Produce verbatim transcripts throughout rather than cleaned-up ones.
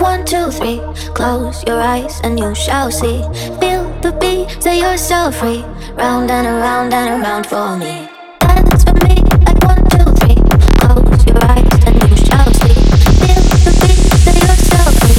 one, two, three. Close your eyes and you shall see. Feel the beat, set yourself free. Round and around and around for me. Dance for me like one, two, three. Close your eyes and you shall see. Feel the beat, set yourself free.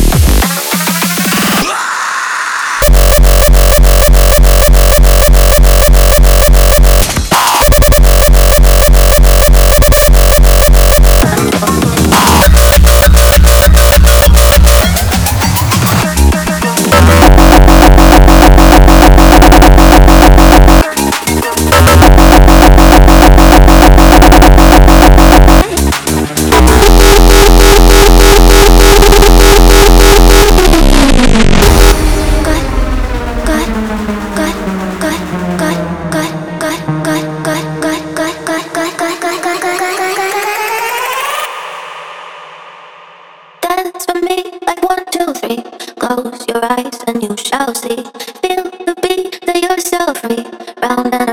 Dance for me like one, two, three. Close your eyes and you shall see. Feel the beat, set yourself free. Round and